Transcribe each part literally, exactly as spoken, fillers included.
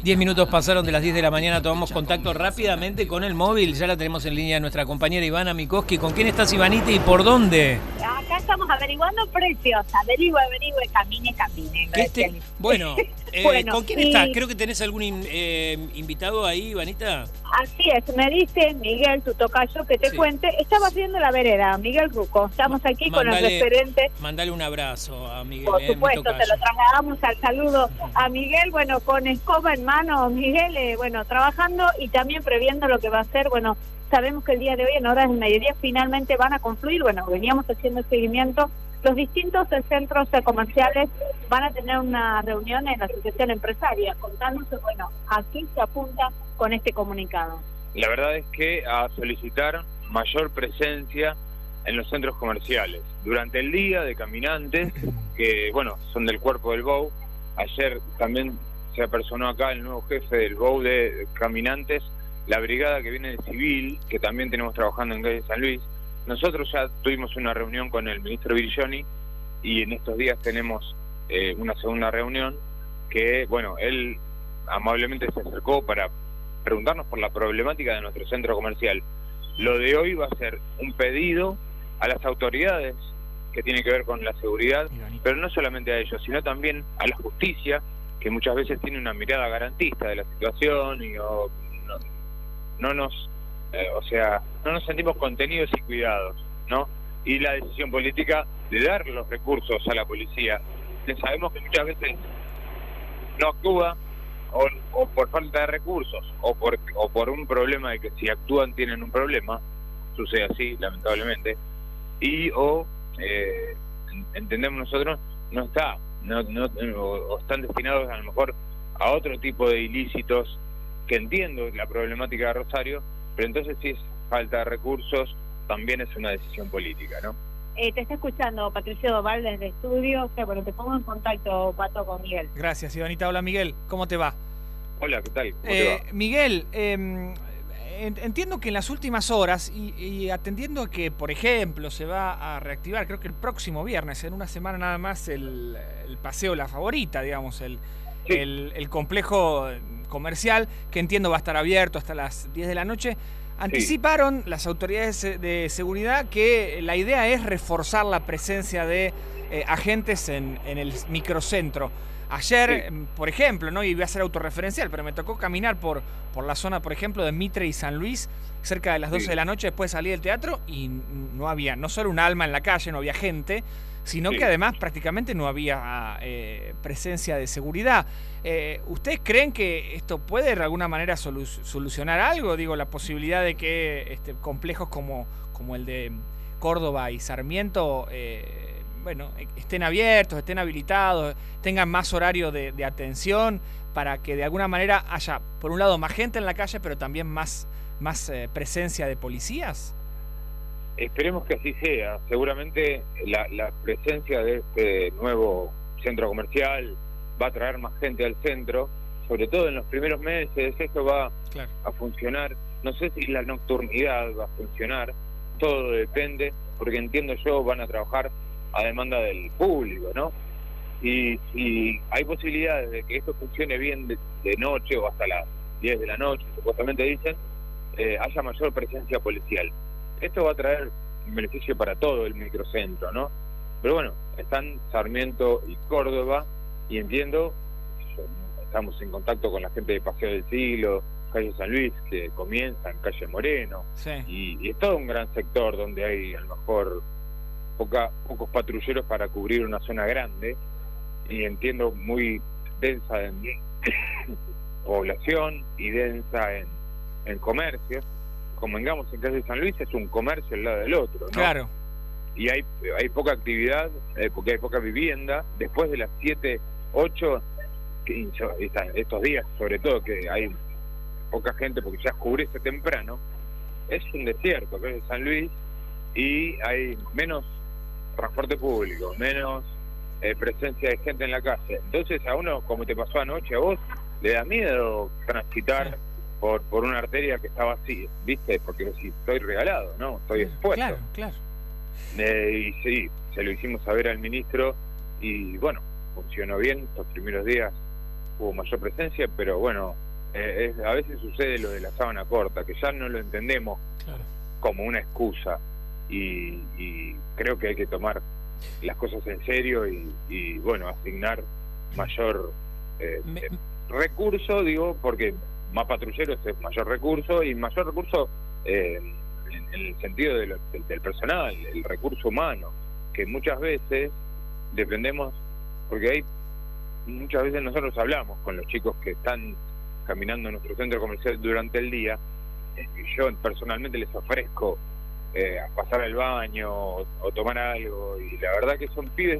Diez minutos pasaron de las diez de la mañana, tomamos contacto rápidamente con el móvil. Ya la tenemos en línea nuestra compañera Ivana Mikoski. ¿Con quién estás, Ivanita, y por dónde? Acá estamos averiguando precios. Averigüe, averigüe, camine, camine. Este, bueno, eh, bueno, ¿con quién y... estás? Creo que tenés algún in, eh, invitado ahí, Ivanita. Así es, me dice Miguel, tu tocayo, que te sí. cuente. Estaba haciendo la vereda, Miguel Ruco. Estamos aquí mandale, con el referente. Mandale un abrazo a Miguel. Por eh, supuesto, te lo trasladamos al saludo a Miguel, bueno, con escoba en mano, Miguel, eh, bueno, trabajando y también previendo lo que va a ser, bueno, sabemos que el día de hoy, en horas del mediodía, finalmente van a confluir, bueno, veníamos haciendo el seguimiento, los distintos centros comerciales van a tener una reunión en la Asociación Empresaria, contándonos, bueno, aquí se apunta con este comunicado. La verdad es que a solicitar mayor presencia en los centros comerciales. Durante el día de caminantes, que bueno, son del cuerpo del B O U, ayer también se apersonó acá el nuevo jefe del B O U de caminantes, la brigada que viene de civil, que también tenemos trabajando en calle San Luis. Nosotros ya tuvimos una reunión con el ministro Virigioni y en estos días tenemos eh, una segunda reunión que, bueno, él amablemente se acercó para preguntarnos por la problemática de nuestro centro comercial. Lo de hoy va a ser un pedido a las autoridades que tiene que ver con la seguridad, pero no solamente a ellos, sino también a la justicia, que muchas veces tiene una mirada garantista de la situación y o, no, no nos, eh, o sea, no nos sentimos contenidos y cuidados, ¿no? Y la decisión política de dar los recursos a la policía, que sabemos que muchas veces no actúa o, o por falta de recursos o por o por un problema de que si actúan tienen un problema, sucede así lamentablemente, y o eh, entendemos nosotros no está no, no o, o están destinados a lo mejor a otro tipo de ilícitos, que entiendo la problemática de Rosario, pero entonces si es falta de recursos también es una decisión política, ¿no? Eh, te está escuchando Patricio Doval desde estudio, o sea, bueno, te pongo en contacto, Pato, con Miguel. Gracias, Ivanita. Hola, Miguel, ¿cómo te va? Hola, ¿qué tal? ¿Cómo eh, te va? Miguel, eh, entiendo que en las últimas horas, y, y atendiendo que, por ejemplo, se va a reactivar, creo que el próximo viernes, en una semana nada más, el, el Paseo La Favorita, digamos, el, sí. el, el complejo comercial, que entiendo va a estar abierto hasta las diez de la noche. Anticiparon sí. las autoridades de seguridad que la idea es reforzar la presencia de eh, agentes en, en el microcentro. Ayer, sí. por ejemplo, ¿no? Y voy a ser autorreferencial, pero me tocó caminar por, por la zona, por ejemplo, de Mitre y San Luis, cerca de las doce sí. de la noche, después salí del teatro y no había, no solo un alma en la calle, no había gente, sino sí. que además prácticamente no había eh, presencia de seguridad. Eh, ¿Ustedes creen que esto puede de alguna manera solu solucionar algo? Digo, la posibilidad de que este, complejos como, como el de Córdoba y Sarmiento eh, bueno, estén abiertos, estén habilitados, tengan más horario de, de atención, para que de alguna manera haya, por un lado, más gente en la calle, pero también más, más eh, presencia de policías. Esperemos que así sea. Seguramente la, la presencia de este nuevo centro comercial va a traer más gente al centro, sobre todo en los primeros meses. Esto va claro. a funcionar. No sé si la nocturnidad va a funcionar, todo depende, porque entiendo yo van a trabajar a demanda del público, ¿no? Y si hay posibilidades de que esto funcione bien de, de noche o hasta las diez de la noche, supuestamente dicen, eh, haya mayor presencia policial. Esto va a traer un beneficio para todo el microcentro, ¿no? Pero bueno, están Sarmiento y Córdoba, y entiendo, estamos en contacto con la gente de Paseo del Siglo, calle San Luis, que comienza en calle Moreno, sí. y, y es todo un gran sector donde hay a lo mejor poca, pocos patrulleros para cubrir una zona grande, y entiendo muy densa en población y densa en, en comercio. Convengamos, en calle San Luis es un comercio al lado del otro, ¿no? Claro. Y hay hay poca actividad, eh, porque hay poca vivienda. Después de las siete, ocho, que, estos días sobre todo, que hay poca gente porque ya oscurece temprano, es un desierto, calle San Luis, y hay menos transporte público, menos eh, presencia de gente en la calle. Entonces a uno, como te pasó anoche a vos, le da miedo transitar... Sí. Por, por una arteria que estaba así, ¿viste? Porque si estoy regalado, ¿no? Estoy expuesto. Claro, claro. Eh, y sí, se lo hicimos saber al ministro y bueno, funcionó bien estos primeros días. hubo mayor presencia, pero bueno, eh, es, a veces sucede lo de la sábana corta, que ya no lo entendemos claro. como una excusa, y, y creo que hay que tomar las cosas en serio y, y bueno, asignar mayor eh, Me... eh, recurso, digo, porque más patrulleros es mayor recurso, y mayor recurso eh, en, en el sentido de lo, del, del personal, el recurso humano, que muchas veces dependemos, porque hay muchas veces nosotros hablamos con los chicos que están caminando en nuestro centro comercial durante el día, y yo personalmente les ofrezco eh, a pasar al baño o, o tomar algo, y la verdad que son pibes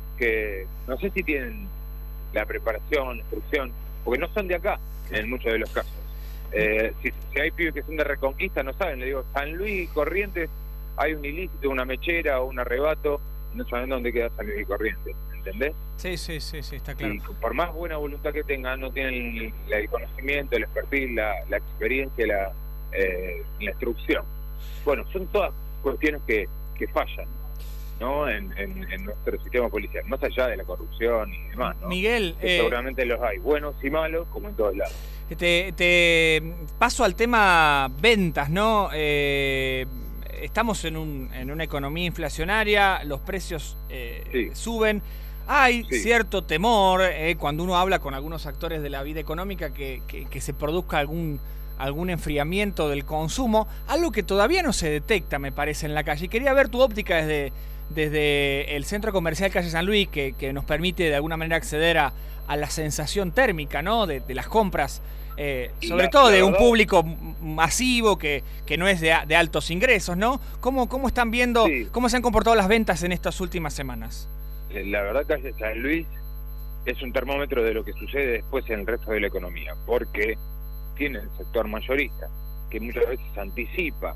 que no sé si tienen la preparación, la instrucción, porque no son de acá en muchos de los casos. Eh, si, si hay pibes que son de Reconquista, no saben, le digo, San Luis y Corrientes, hay un ilícito, una mechera o un arrebato, no saben dónde queda San Luis y Corrientes, ¿entendés? Sí, sí, sí, sí, está claro. Y por más buena voluntad que tengan, no tienen el, el conocimiento, el expertise, la, la experiencia, la, eh, la instrucción. Bueno, son todas cuestiones que, que fallan, ¿no? En, en, en nuestro sistema policial, más allá de la corrupción y demás, ¿no? Miguel, eh, seguramente los hay, buenos y malos, como en todos lados. Te, te paso al tema ventas, ¿no? Eh, estamos en, un, en una economía inflacionaria, los precios eh, sí. suben. Hay sí. cierto temor eh, cuando uno habla con algunos actores de la vida económica que, que, que se produzca algún, algún enfriamiento del consumo, algo que todavía no se detecta, me parece, en la calle. Y quería ver tu óptica desde, desde el Centro Comercial Calle San Luis, que, que nos permite de alguna manera acceder a, a la sensación térmica, ¿no? de, de las compras, eh, sobre la, todo de un público masivo que, que no es de, de altos ingresos, ¿no? ¿Cómo, cómo están viendo, sí. cómo se han comportado las ventas en estas últimas semanas? La verdad, Calle San Luis es un termómetro de lo que sucede después en el resto de la economía, porque tiene el sector mayorista, que muchas veces anticipa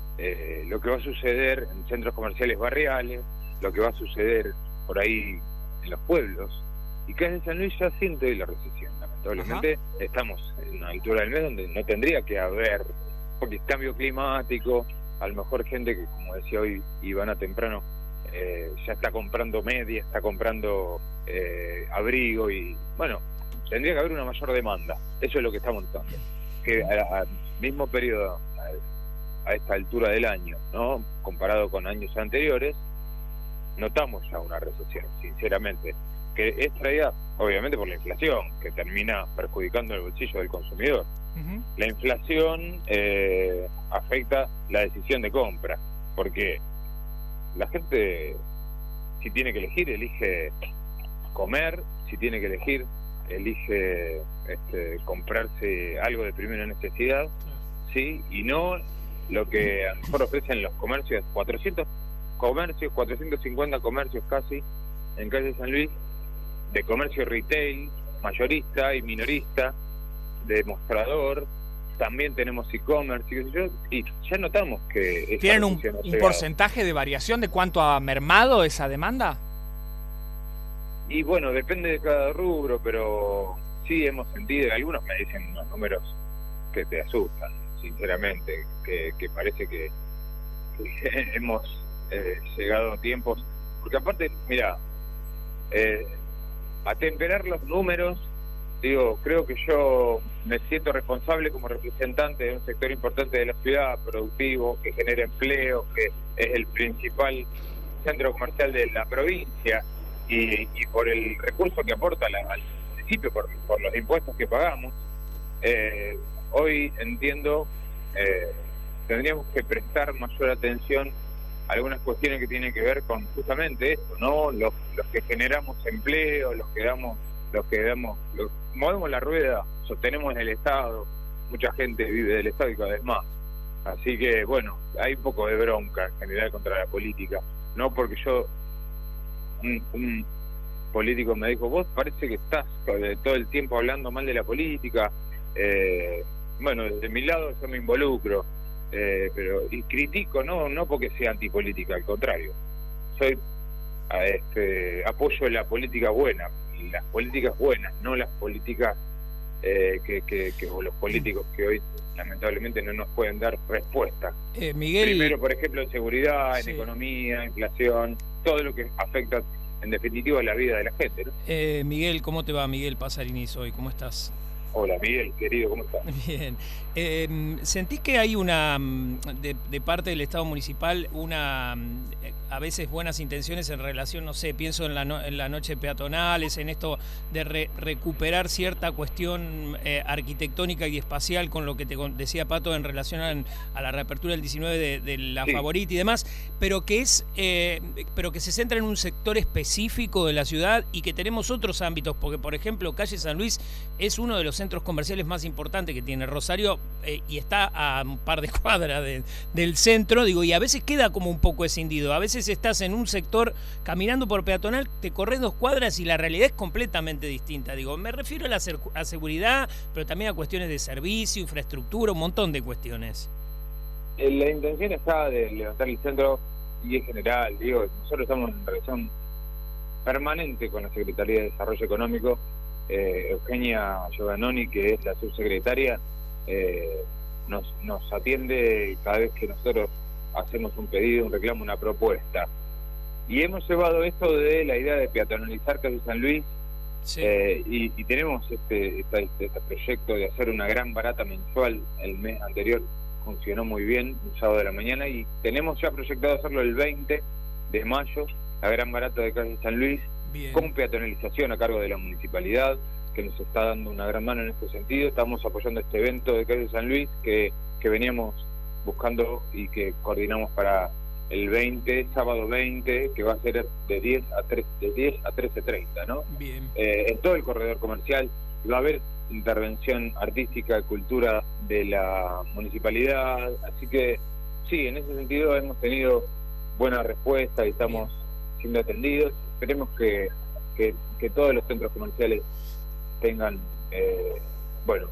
eh, lo que va a suceder en centros comerciales barriales, lo que va a suceder por ahí en los pueblos, y Calle San Luis ya siente la recesión. Lamentablemente Ajá. estamos en una altura del mes donde no tendría que haber, porque es cambio climático, a lo mejor gente que, como decía hoy Ivana temprano, Eh, ya está comprando media, está comprando eh, abrigo, y bueno, tendría que haber una mayor demanda. Eso es lo que estamos notando, que al mismo periodo, a, a esta altura del año, ¿no? Comparado con años anteriores, notamos ya una recesión, sinceramente, que es traída obviamente por la inflación, que termina perjudicando el bolsillo del consumidor. Uh-huh. La inflación eh, afecta la decisión de compra, porque la gente, si tiene que elegir, elige comer, si tiene que elegir, elige este, comprarse algo de primera necesidad, sí, y no lo que a lo mejor ofrecen los comercios, cuatrocientos comercios, cuatrocientos cincuenta comercios casi en Calle San Luis, de comercio retail, mayorista y minorista, de mostrador. También tenemos e-commerce, y ya notamos que... ¿Tienen un, un porcentaje de variación de cuánto ha mermado esa demanda? Y bueno, depende de cada rubro, pero sí hemos sentido, algunos me dicen unos números que te asustan, sinceramente, que, que parece que, que hemos eh, llegado a tiempos... Porque aparte, mira, eh, atemperar los números... Digo, creo que yo me siento responsable como representante de un sector importante de la ciudad, productivo, que genera empleo, que es el principal centro comercial de la provincia, y, y por el recurso que aporta la, al municipio, por, por los impuestos que pagamos. Eh, hoy entiendo, eh, tendríamos que prestar mayor atención a algunas cuestiones que tienen que ver con justamente esto, ¿no? Los, los que generamos empleo, los que damos... los que damos, los, movemos la rueda, sostenemos el Estado, mucha gente vive del Estado y cada vez más. Así que, bueno, hay un poco de bronca en general contra la política. No porque yo, un, un político me dijo, vos parece que estás todo el tiempo hablando mal de la política. Eh, bueno, desde mi lado yo me involucro, eh, pero y critico, no no porque sea antipolítica, al contrario. Soy este, apoyo la política buena, las políticas buenas, no las políticas eh, que, que, que o los políticos que hoy lamentablemente no nos pueden dar respuesta. Eh, Miguel... Primero, por ejemplo, en seguridad, en sí. economía, inflación, todo lo que afecta en definitiva, la vida de la gente, ¿no? Eh, Miguel, ¿cómo te va? Miguel Pasarini soy, ¿cómo estás? Hola Miguel, querido, ¿cómo estás? Bien. Eh, ¿Sentís que hay una, de, de parte del Estado municipal, una a veces buenas intenciones en relación, no sé, pienso en la, no, en la noche peatonales, en esto de re, recuperar cierta cuestión eh, arquitectónica y espacial con lo que te decía Pato en relación a, a la reapertura del diecinueve de, de la sí. Favorita y demás, pero que es, eh, pero que se centra en un sector específico de la ciudad y que tenemos otros ámbitos, porque por ejemplo Calle San Luis es uno de los centros comerciales más importantes que tiene Rosario eh, y está a un par de cuadras de, del centro, digo, y a veces queda como un poco escindido, a veces estás en un sector caminando por peatonal, te corres dos cuadras y la realidad es completamente distinta, digo, me refiero a la a seguridad, pero también a cuestiones de servicio, infraestructura, un montón de cuestiones. La intención está de levantar el centro y en general, digo, nosotros estamos en relación permanente con la Secretaría de Desarrollo Económico. Eh, Eugenia Giovanoni, que es la subsecretaria, eh, nos, nos atiende cada vez que nosotros hacemos un pedido, un reclamo, una propuesta. Y hemos llevado esto de la idea de peatonalizar Calle San Luis, sí. eh, y, y tenemos este, este, este proyecto de hacer una gran barata mensual. El mes anterior funcionó muy bien, un sábado de la mañana, y tenemos ya proyectado hacerlo el veinte de mayo, la gran barata de Calle San Luis. Bien. Con peatonalización a cargo de la municipalidad, que nos está dando una gran mano en este sentido. Estamos apoyando este evento de Calle San Luis que, que veníamos buscando y que coordinamos para el veinte, sábado veinte, que va a ser de diez a trece treinta, ¿no? Bien. Eh, en todo el corredor comercial va a haber intervención artística, cultura de la municipalidad, así que sí, en ese sentido hemos tenido buena respuesta y estamos Bien. siendo atendidos. Esperemos que, que, que todos los centros comerciales tengan, eh, bueno,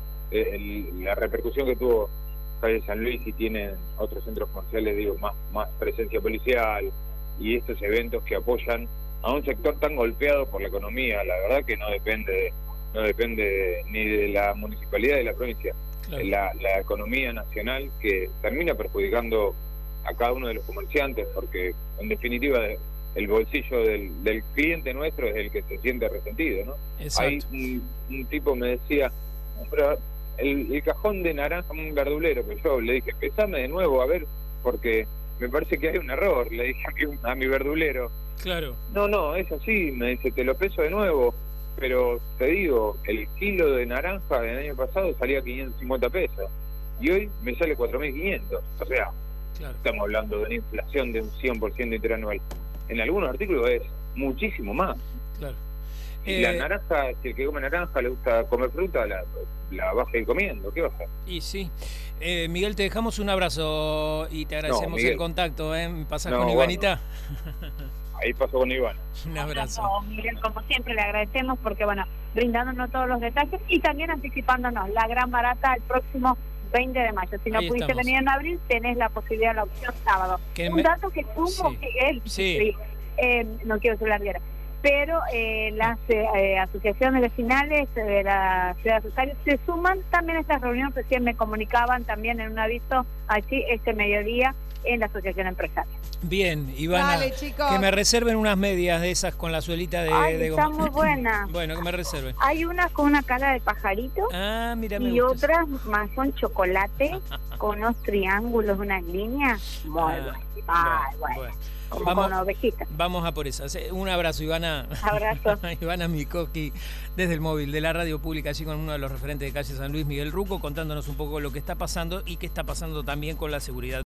el, la repercusión que tuvo Calle San Luis y tienen otros centros comerciales, digo, más, más presencia policial y estos eventos que apoyan a un sector tan golpeado por la economía. La verdad que no depende, no depende ni de la municipalidad ni de la provincia, claro. la, la economía nacional que termina perjudicando a cada uno de los comerciantes, porque en definitiva el bolsillo del, del cliente nuestro es el que se siente resentido, ¿no? Exacto. Hay un, un tipo me decía, pero el, el cajón de naranja, un verdulero, que yo le dije, pesame de nuevo, a ver, porque me parece que hay un error, le dije a mi verdulero. Claro. No, no, es así, me dice, te lo peso de nuevo, pero te digo, el kilo de naranja del año pasado salía quinientos cincuenta pesos, y hoy me sale cuatro mil quinientos, o sea, claro. Estamos hablando de una inflación de un cien por ciento interanual. En algunos artículos es muchísimo más. Claro. Y eh, la naranja, si el que come naranja le gusta comer fruta, la, la vas a ir comiendo. ¿Qué vas a hacer? Y sí. Eh, Miguel, te dejamos un abrazo y te agradecemos no, el contacto. ¿eh? ¿Pasás no, con Ivanita? Bueno. Ahí pasó con Ivana. Un abrazo. No, Miguel, como siempre, le agradecemos porque, bueno, brindándonos todos los detalles y también anticipándonos la gran barata el próximo veinte de mayo. Si no Ahí pudiste estamos. venir en abril, tenés la posibilidad, la opción sábado. Un me... dato que tuvo sí. Miguel, sí. Sí, eh, no quiero ser larguera, pero eh, las eh, asociaciones vecinales de la ciudad de Rosario se suman también a esta reunión. Recién me comunicaban también en un aviso allí este mediodía en la asociación empresaria. Bien, Ivana, Dale, chicos. Que me reserven unas medias de esas con la suelita de, Ay, de está goma. muy buena. Bueno, que me reserven. Hay unas con una cara de pajarito ah, mira, me y gusta otras más con chocolate, con unos triángulos, unas líneas. Muy ah, bueno. Ay, bueno. bueno. Como vamos, con ovejitas. Vamos a por esas. Un abrazo, Ivana. Abrazo. Ivana Mikoski, desde el móvil de la radio pública, allí con uno de los referentes de Calle San Luis, Miguel Ruco, contándonos un poco lo que está pasando y qué está pasando también con la seguridad.